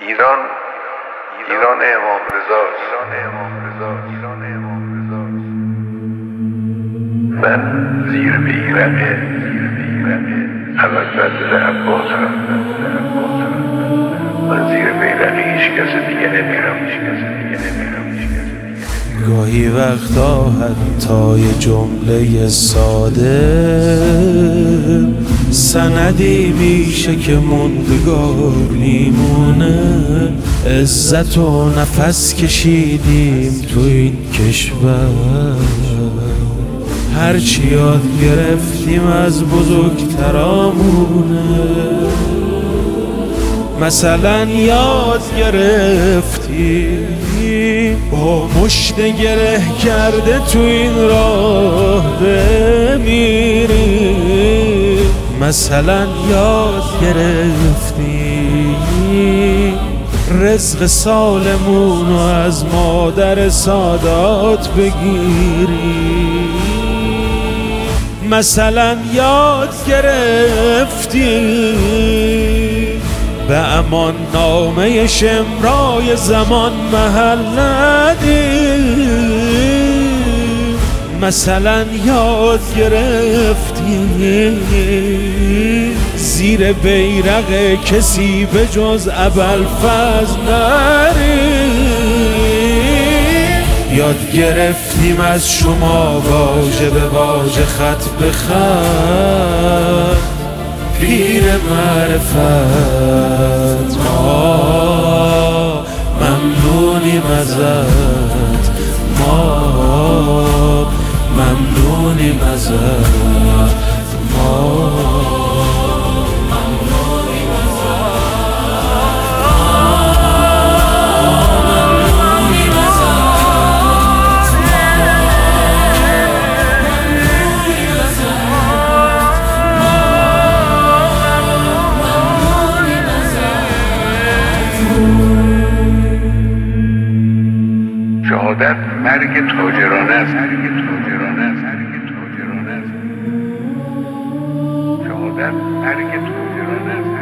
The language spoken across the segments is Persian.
ایران امام رضا من زیر بیرق ابوالفضل عباس من زیر بیرق هیچ کس دیگه نمیرم. گاهی وقتا حتی یه جمله ساده سندی میشه که موندگار میمونه. عزت و نفس کشیدیم تو این کشور، هرچی یاد گرفتیم از بزرگترامونه. مثلا یاد گرفتیم با مشت گره کرده تو این راه بمیریم. مثلا یاد گرفتیم رزق سالمون رو از مادر سادات بگیریم. مثلا یاد گرفتیم به امان نامه شمرای زمان محل ندیم. مثلا یاد گرفتیم زیر بیرق کسی به جز ابوالفضل نریم. یاد گرفتیم از شما واژه به واژه خط به خط پیر معرفت ما ممنونیم ازت، ما ممنونیم ازت، ما شهادت مرگ تاجرانه است. شهادت مرگ تاجرانه است.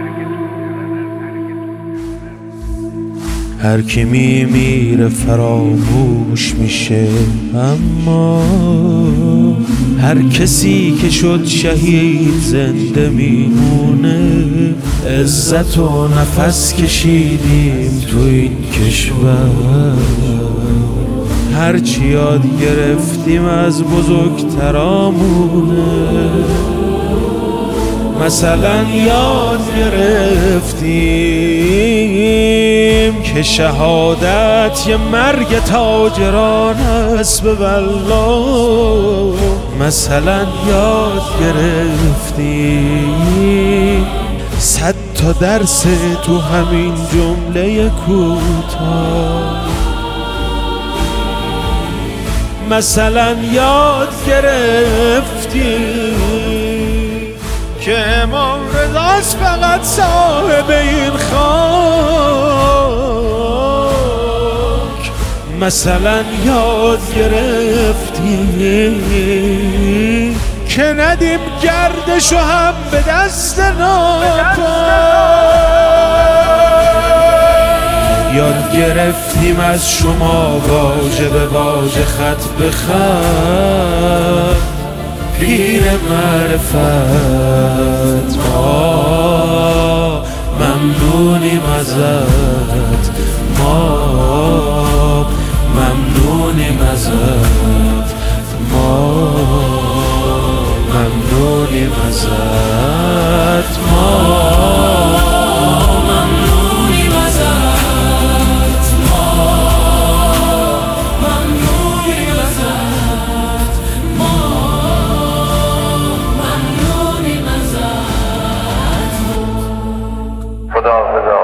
هر کی میمیره فراموش میشه، اما هر کسی که شد شهید زنده میمونه. عزت و نفس کشیدیم تو این کشور، هرچی یاد گرفتیم از بزرگترامونه. مثلا یاد گرفتیم که شهادت یه مرگ تاجران است به والله. مثلا یاد گرفتیم 100 تا درس تو همین جمله کوتاه. مثلا یاد گرفتیم که امام رضاست فقط صاحب این خاک. مثلا یاد گرفتیم که ندیم گردشو هم به دست ناپاک. یاد گرفتیم از شما واژه به واژه خط به خط پیر معرفت ما ممنونیم ازت، ما ممنونیم ازت، ما ممنونیم ازت، ما ممنونیم ازت، ما ممنونیم ازت، ما خداحافظ.